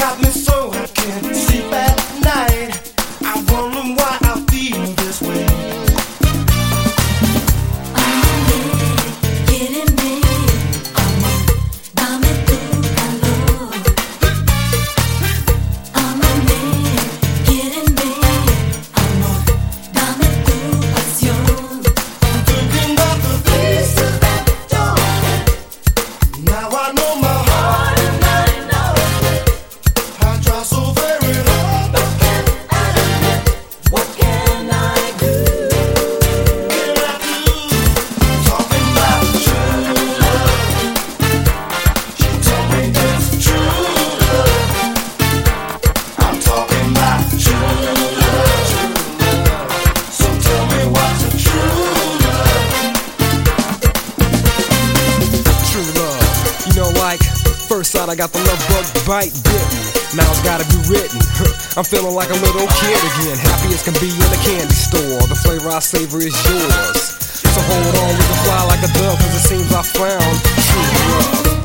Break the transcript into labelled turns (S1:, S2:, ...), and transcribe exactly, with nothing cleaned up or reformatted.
S1: got me so I can't sleep at night. I wonder why I feel this way.
S2: First sight, I got the love bug bite bitten. Now it's gotta be written. I'm feeling like a little kid again, happy as can be in a candy store. The flavor I savor is yours. So hold on, we can fly like a dove, cause it seems I found true love.